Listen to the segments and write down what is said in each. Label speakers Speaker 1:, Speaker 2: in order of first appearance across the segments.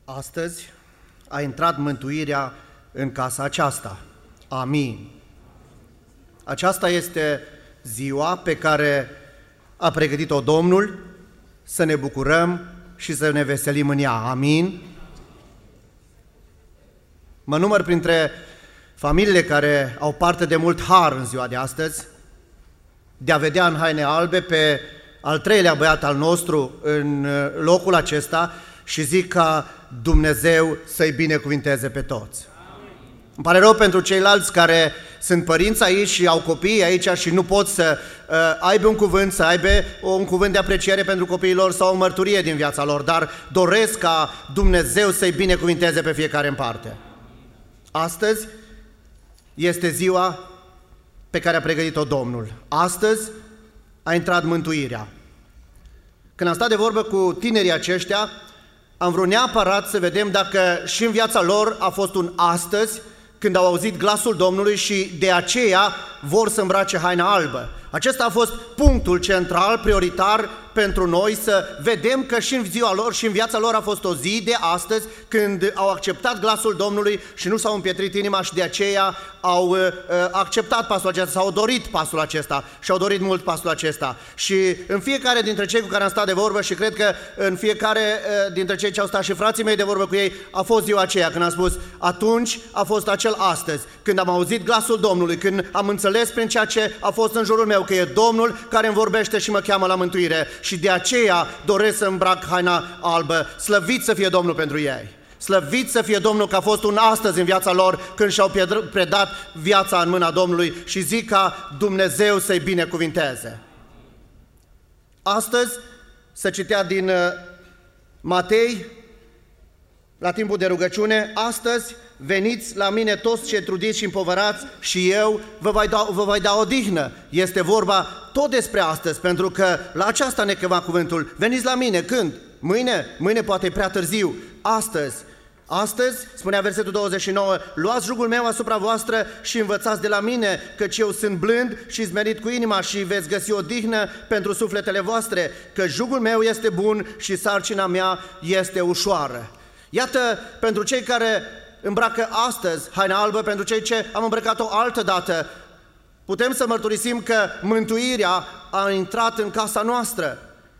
Speaker 1: Astăzi a intrat mântuirea în casa aceasta. Amin. Aceasta este ziua pe care a pregătit-o Domnul, să ne bucurăm și să ne veselim în ea. Amin. Mă număr printre familiile care au parte de mult har în ziua de astăzi, de a vedea în haine albe pe al treilea băiat al nostru în locul acesta și zic ca Dumnezeu să-i binecuvinteze pe toți. Amin. Îmi pare rău pentru ceilalți care sunt părinți aici și au copii aici și nu pot să aibă un cuvânt, să aibă un cuvânt de apreciere pentru copiii lor sau o mărturie din viața lor, dar doresc ca Dumnezeu să-i binecuvinteze pe fiecare în parte. Astăzi este ziua pe care a pregătit-o Domnul. Astăzi a intrat mântuirea. Când am stat de vorbă cu tinerii aceștia, am vrut neapărat să vedem dacă și în viața lor a fost un astăzi când au auzit glasul Domnului și de aceea vor să îmbrace haina albă. Acesta a fost punctul central, prioritar pentru noi, să vedem că și în ziua lor și în viața lor a fost o zi de astăzi când au acceptat glasul Domnului și nu s-au împietrit inima și de aceea au acceptat pasul acesta, s-au dorit pasul acesta și au dorit mult pasul acesta. Și în fiecare dintre cei cu care am stat de vorbă și cred că în fiecare dintre cei ce au stat și frații mei de vorbă cu ei, a fost ziua aceea când am spus, atunci a fost acel astăzi, când am auzit glasul Domnului, când am înțeles prin ceea ce a fost în jurul meu că e Domnul care îmi vorbește și mă cheamă la mântuire și de aceea doresc să îmbrac haina albă. Slăvit să fie Domnul pentru ei. Slăvit să fie Domnul că a fost un astăzi în viața lor când și-au predat viața în mâna Domnului și zic ca Dumnezeu să-i binecuvinteze. Astăzi se citea din Matei, la timpul de rugăciune, astăzi veniți la mine toți cei trudiți și împovărați și eu vă voi da odihnă. Este vorba tot despre astăzi, pentru că la aceasta ne chema cuvântul. Veniți la mine, când? Mâine? Mâine poate e prea târziu. Astăzi. Astăzi, spunea versetul 29, luați jugul meu asupra voastră și învățați de la mine, căci eu sunt blând și smerit cu inima și veți găsi odihnă pentru sufletele voastre, că jugul meu este bun și sarcina mea este ușoară. Iată, pentru cei care îmbracă astăzi haina albă, pentru cei ce am îmbrăcat-o altă dată, putem să mărturisim că mântuirea a intrat în casa noastră.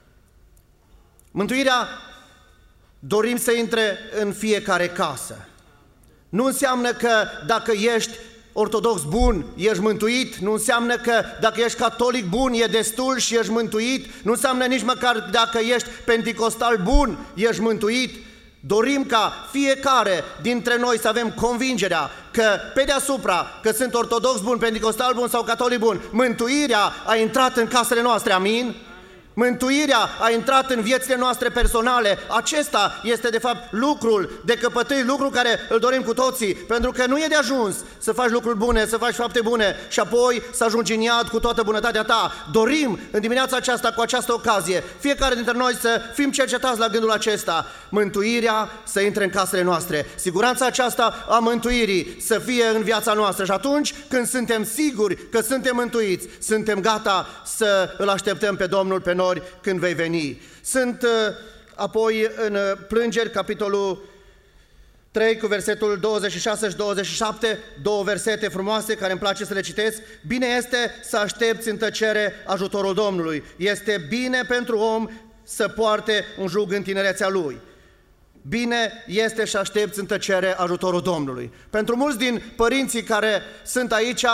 Speaker 1: Mântuirea dorim să intre în fiecare casă. Nu înseamnă că dacă ești ortodox bun, ești mântuit, nu înseamnă că dacă ești catolic bun, e destul și ești mântuit, nu înseamnă nici măcar dacă ești penticostal bun, ești mântuit. Dorim ca fiecare dintre noi să avem convingerea că pe deasupra, că sunt ortodox bun, penticostal bun sau catolic bun, mântuirea a intrat în casele noastre, amin? Mântuirea a intrat în viețile noastre personale. Acesta este de fapt lucrul de căpătâi, lucrul care îl dorim cu toții, pentru că nu e de ajuns să faci lucruri bune, să faci fapte bune și apoi să ajungi în iad cu toată bunătatea ta. Dorim în dimineața aceasta, cu această ocazie, fiecare dintre noi să fim cercetați la gândul acesta. Mântuirea să intre în casele noastre, siguranța aceasta a mântuirii să fie în viața noastră și atunci când suntem siguri că suntem mântuiți, suntem gata să îl așteptăm pe Domnul pe noi când vei veni. Sunt apoi în Plângeri, capitolul 3, cu versetul 26 și 27, două versete frumoase care îmi place să le citesc. Bine este să aștepți în tăcere ajutorul Domnului. Este bine pentru om să poarte un jug în tinerețea lui. Bine este să aștepți în tăcere ajutorul Domnului. Pentru mulți din părinții care sunt aici,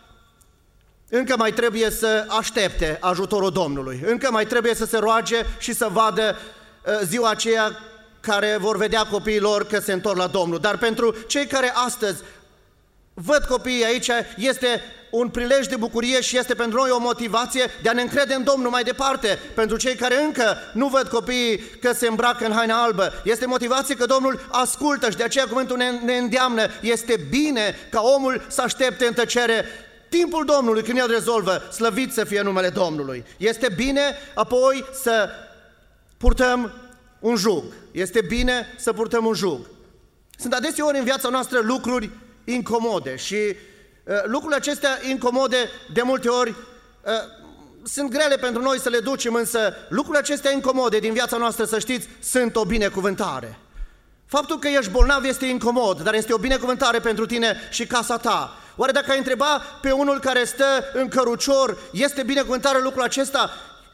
Speaker 1: încă mai trebuie să aștepte ajutorul Domnului, încă mai trebuie să se roage și să vadă ziua aceea care vor vedea copiii lor că se întorc la Domnul. Dar pentru cei care astăzi văd copiii aici, este un prilej de bucurie și este pentru noi o motivație de a ne încrede în Domnul mai departe. Pentru cei care încă nu văd copiii că se îmbracă în haina albă, este motivație că Domnul ascultă și de aceea cuvântul ne îndeamnă. Este bine ca omul să aștepte în tăcere timpul Domnului, când El rezolvă, slăvit să fie numele Domnului. Este bine apoi să purtăm un jug. Este bine să purtăm un jug. Sunt adeseori în viața noastră lucruri incomode și lucrurile acestea incomode de multe ori sunt grele pentru noi să le ducem, însă lucrurile acestea incomode din viața noastră, să știți, sunt o binecuvântare. Faptul că ești bolnav este incomod, dar este o binecuvântare pentru tine și casa ta. Oare dacă ai întreba pe unul care stă în cărucior, este binecuvântare lucrul acesta?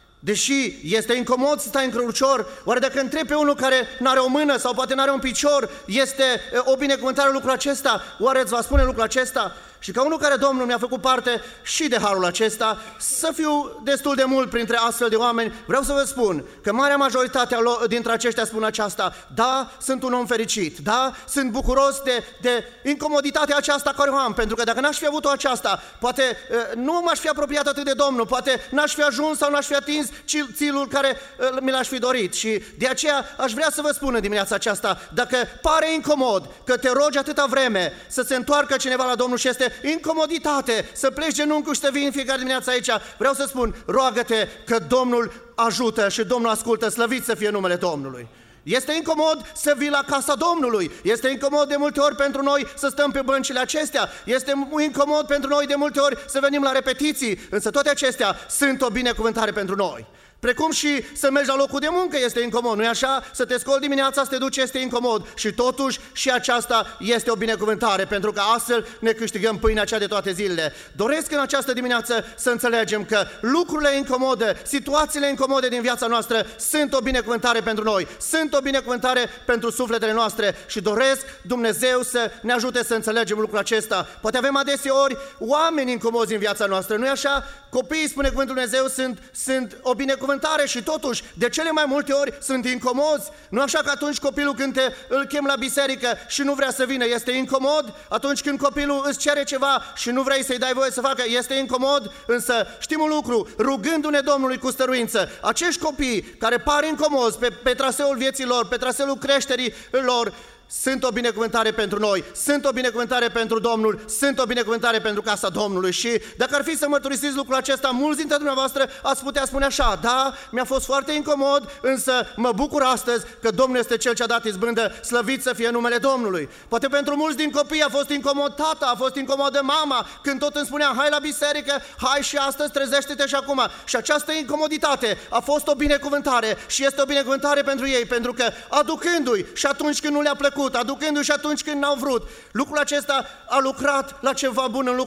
Speaker 1: Deși este incomod să stai în cărucior, oare dacă întrebi pe unul care n-are o mână sau poate n-are un picior, este o binecuvântare lucrul acesta? Oare îți va spune lucrul acesta? Și ca unul care Domnul mi-a făcut parte și de harul acesta, să fiu destul de mult printre astfel de oameni, vreau să vă spun că marea majoritate dintre aceștia spun aceasta: da, sunt un om fericit, da, sunt bucuros de incomoditatea aceasta care o am, pentru că dacă n-aș fi avut-o aceasta, poate nu m-aș fi apropiat atât de Domnul, poate n-aș fi ajuns sau n-aș fi atins țilul care mi l-aș fi dorit. Și de aceea aș vrea să vă spun în dimineața aceasta, dacă pare incomod că te rogi atâta vreme să se întoarcă cineva la Domnul și este incomoditate să pleci genunchiul și să vii în fiecare dimineață aici, vreau să spun, roagă-te că Domnul ajută și Domnul ascultă, slăvit să fie numele Domnului. Este incomod să vii la casa Domnului, este incomod de multe ori pentru noi să stăm pe băncile acestea, este incomod pentru noi de multe ori să venim la repetiții, însă toate acestea sunt o binecuvântare pentru noi. Precum și să mergi la locul de muncă este incomod, nu-i așa? Să te scoli dimineața, să te duci este incomod și totuși și aceasta este o binecuvântare, pentru că astfel ne câștigăm pâinea cea de toate zilele. Doresc în această dimineață să înțelegem că lucrurile incomode, situațiile incomode din viața noastră sunt o binecuvântare pentru noi, sunt o binecuvântare pentru sufletele noastre și doresc Dumnezeu să ne ajute să înțelegem lucrul acesta. Poate avem adeseori oameni incomozi în viața noastră, nu-i așa? Copiii, spune cuvântul Dumnezeu, sunt o binecuvântare și totuși de cele mai multe ori sunt incomozi. Nu așa că atunci copilul când îl chem la biserică și nu vrea să vină, este incomod? Atunci când copilul îți cere ceva și nu vrei să-i dai voie să facă, este incomod? Însă știm un lucru, rugându-ne Domnului cu stăruință, acești copii care par incomozi pe traseul vieții lor, pe traseul creșterii lor, sunt o binecuvântare pentru noi, sunt o binecuvântare pentru Domnul, sunt o binecuvântare pentru casa Domnului. Și dacă ar fi să mărturisiți lucrul acesta, mulți dintre dumneavoastră ați putea spune așa: da, mi-a fost foarte incomod, însă mă bucur astăzi că Domnul este Cel ce a dat izbândă, slăvit să fie numele Domnului. Poate pentru mulți din copii a fost incomod tata, a fost incomodă mama, când tot îmi spunea: hai la biserică, hai și astăzi, trezește-te și acum. Și această incomoditate a fost o binecuvântare și este o binecuvântare pentru ei, pentru că aducându-i și atunci când nu le-a plăcut, aducându-i și atunci când n-au vrut, lucrul acesta a lucrat la ceva bun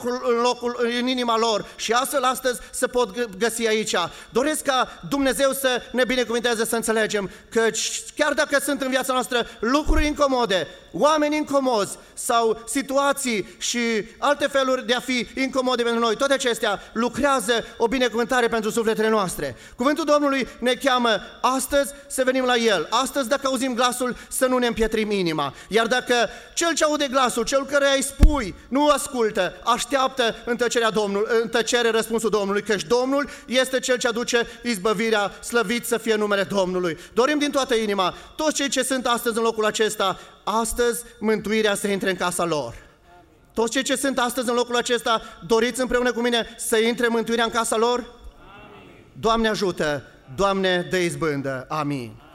Speaker 1: în inima lor și astfel astăzi se pot găsi aici. Doresc ca Dumnezeu să ne binecuvânteze, să înțelegem că chiar dacă sunt în viața noastră lucruri incomode, oameni incomozi sau situații și alte feluri de a fi incomode pentru noi, toate acestea lucrează o binecuvântare pentru sufletele noastre. Cuvântul Domnului ne cheamă astăzi să venim la El, astăzi dacă auzim glasul să nu ne împietrim inima. Iar dacă cel ce aude glasul, cel care îi spui, nu ascultă, așteaptă în tăcere răspunsul Domnului, căci Domnul este Cel ce aduce izbăvirea, slăvit să fie numele Domnului. Dorim din toată inima, toți cei ce sunt astăzi în locul acesta, astăzi mântuirea să intre în casa lor. Toți cei ce sunt astăzi în locul acesta, doriți împreună cu mine să intre mântuirea în casa lor? Amin. Doamne ajută, Doamne dă izbândă. Amin.